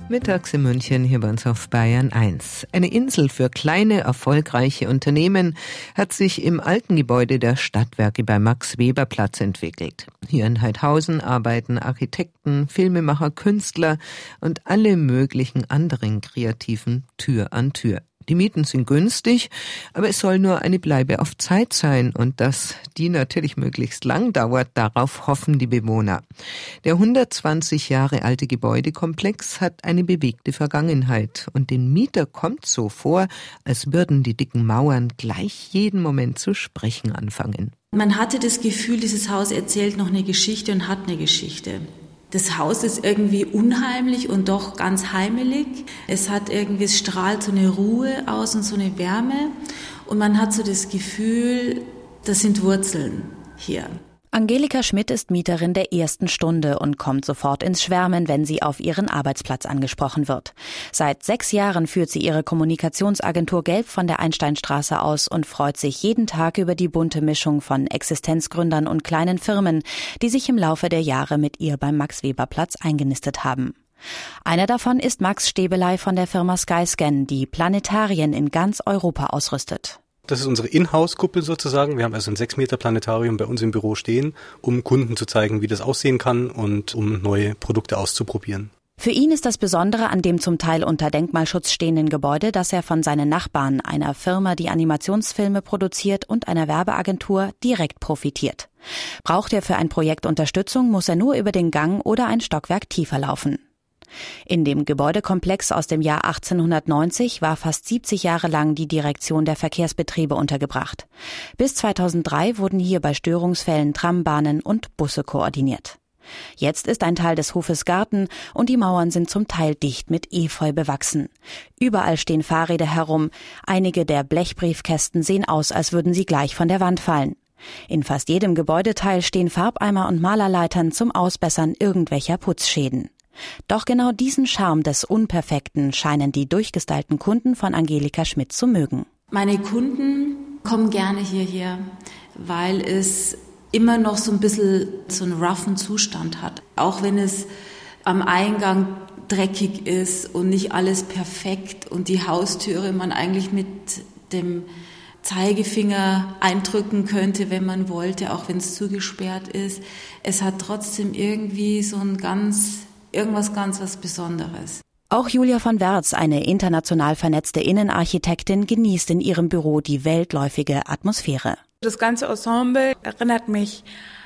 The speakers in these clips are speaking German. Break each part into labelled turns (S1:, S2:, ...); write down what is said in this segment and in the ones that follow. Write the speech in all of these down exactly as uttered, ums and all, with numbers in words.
S1: Mittags in München, hier bei uns auf Bayern eins. Eine Insel für kleine, erfolgreiche Unternehmen hat sich im alten Gebäude der Stadtwerke beim Max-Weber-Platz entwickelt. Hier in Heidhausen arbeiten Architekten, Filmemacher, Künstler und alle möglichen anderen Kreativen Tür an Tür. Die Mieten sind günstig, aber es soll nur eine Bleibe auf Zeit sein und dass die natürlich möglichst lang dauert, darauf hoffen die Bewohner. Der hundertzwanzig Jahre alte Gebäudekomplex hat eine bewegte Vergangenheit und den Mieter kommt so vor, als würden die dicken Mauern gleich jeden Moment zu sprechen anfangen.
S2: Man hatte das Gefühl, dieses Haus erzählt noch eine Geschichte und hat eine Geschichte. Das Haus ist irgendwie unheimlich und doch ganz heimelig. Es hat irgendwie, es strahlt so eine Ruhe aus und so eine Wärme. Und man hat so das Gefühl, das sind Wurzeln hier.
S3: Angelika Schmidt ist Mieterin der ersten Stunde und kommt sofort ins Schwärmen, wenn sie auf ihren Arbeitsplatz angesprochen wird. Seit sechs Jahren führt sie ihre Kommunikationsagentur Gelb von der Einsteinstraße aus und freut sich jeden Tag über die bunte Mischung von Existenzgründern und kleinen Firmen, die sich im Laufe der Jahre mit ihr beim Max-Weber-Platz eingenistet haben. Einer davon ist Max Stäbelei von der Firma Skyscan, die Planetarien in ganz Europa ausrüstet.
S4: Das ist unsere Inhouse-Kuppel sozusagen. Wir haben also ein sechs Meter Planetarium bei uns im Büro stehen, um Kunden zu zeigen, wie das aussehen kann und um neue Produkte auszuprobieren.
S3: Für ihn ist das Besondere an dem zum Teil unter Denkmalschutz stehenden Gebäude, dass er von seinen Nachbarn, einer Firma, die Animationsfilme produziert, und einer Werbeagentur direkt profitiert. Braucht er für ein Projekt Unterstützung, muss er nur über den Gang oder ein Stockwerk tiefer laufen. In dem Gebäudekomplex aus dem Jahr achtzehnhundertneunzig war fast siebzig Jahre lang die Direktion der Verkehrsbetriebe untergebracht. Bis zweitausenddrei wurden hier bei Störungsfällen Trambahnen und Busse koordiniert. Jetzt ist ein Teil des Hofes Garten und die Mauern sind zum Teil dicht mit Efeu bewachsen. Überall stehen Fahrräder herum. Einige der Blechbriefkästen sehen aus, als würden sie gleich von der Wand fallen. In fast jedem Gebäudeteil stehen Farbeimer und Malerleitern zum Ausbessern irgendwelcher Putzschäden. Doch genau diesen Charme des Unperfekten scheinen die durchgestylten Kunden von Angelika Schmidt zu mögen.
S2: Meine Kunden kommen gerne hierher, weil es immer noch so ein bisschen so einen roughen Zustand hat. Auch wenn es am Eingang dreckig ist und nicht alles perfekt und die Haustüre man eigentlich mit dem Zeigefinger eindrücken könnte, wenn man wollte, auch wenn es zugesperrt ist. Es hat trotzdem irgendwie so ein ganz Irgendwas ganz was Besonderes.
S3: Auch Julia von Werz, eine international vernetzte Innenarchitektin, genießt in ihrem Büro die weltläufige Atmosphäre.
S5: Das ganze Ensemble erinnert mich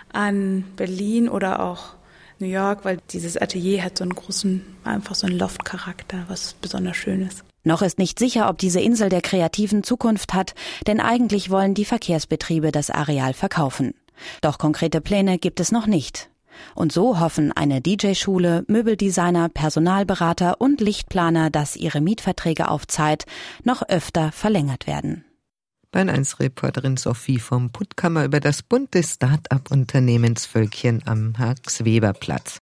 S5: an Berlin oder auch New York, weil dieses Atelier hat so einen großen, einfach so einen Loft-Charakter, was besonders schön ist.
S3: Noch ist nicht sicher, ob diese Insel der kreativen Zukunft hat, denn eigentlich wollen die Verkehrsbetriebe das Areal verkaufen. Doch konkrete Pläne gibt es noch nicht. Und so hoffen eine D J-Schule, Möbeldesigner, Personalberater und Lichtplaner, dass ihre Mietverträge auf Zeit noch öfter verlängert werden.
S1: Bayern eins Reporterin Sophie vom Puttkammer über das bunte Start-up-Unternehmensvölkchen am Max-Weber-Platz.